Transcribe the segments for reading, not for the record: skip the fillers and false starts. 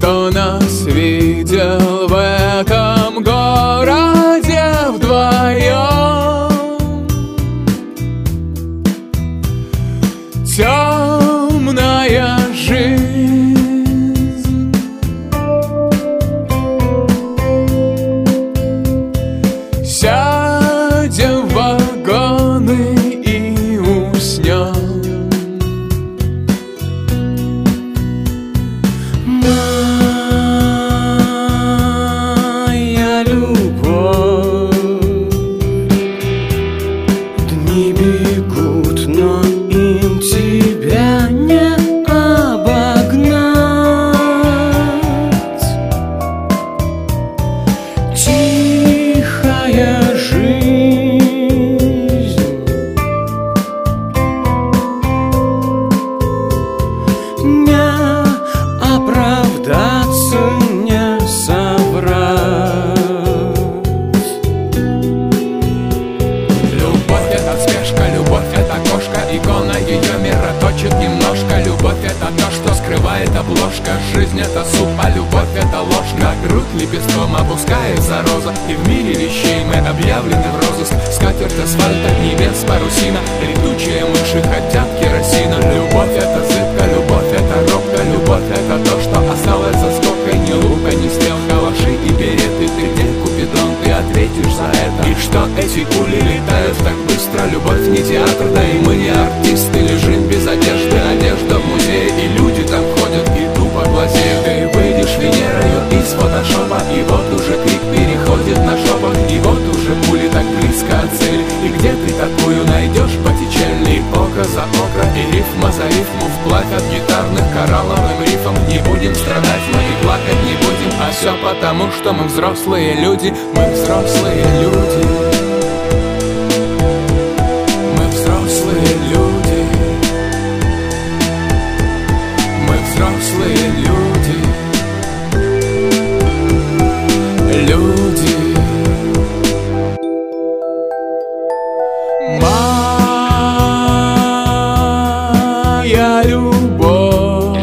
Кто нас видел в этом городе вдвоем? Темная жизнь. Сядем в вагоны и уснем. Моя любовь, дни бегут, но им тебя не обогнать. Тихая жизнь, не оправдаться, не соврать. Любовь — это спешка, любовь — это кошка. Икона ее мира точит немножко. Любовь — это то, что скрывает обложка. Жизнь — это суп, а любовь — это ложка. Грудь лепестком опускается роза, и в мире вещей мы объявлены в розыск. Скатерть асфальта, небес, парусина, летучие мыши хотят керосина. Любовь — это зыбка, любовь — это робка. Любовь — это то, что осталось за скобкой. Ни лука, ни стрел, калаши и береты. Ты где, Купидон, ты ответишь за это. И что эти пули летают так быстро? Любовь не театр, да и мы не артисты. Лежим без одежды, одежда в музее, и люди там ходят и тупо глазеют. Ты выйдешь Венерою из фотошопа, и вот уже крик переходит на шепот. И вот уже пули так близко от цели. И где ты такую найдешь, Боттичелли? И око за око, и рифма за рифму, вплавь от гитарных коралловым рифом. Не будем страдать, мы и плакать не будем. А все потому, что мы взрослые люди. Мы взрослые люди. Мы взрослые люди. Мы взрослые люди. Люди. Моя любовь,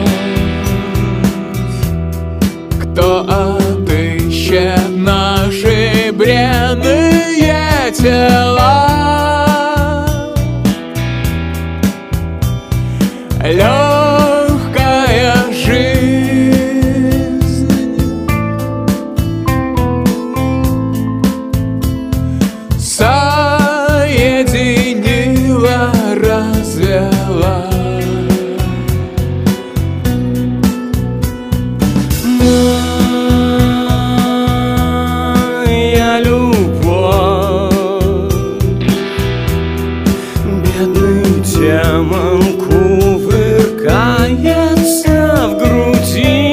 кто отыщет наши бренные тела? Легкая жизнь, соединила, развела. Моя любовь, бедный демон кувыркается в груди.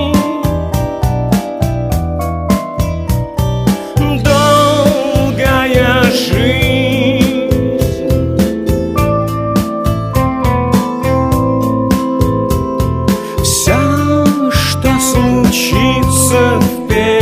Долгая жизнь, все, что случится впереди,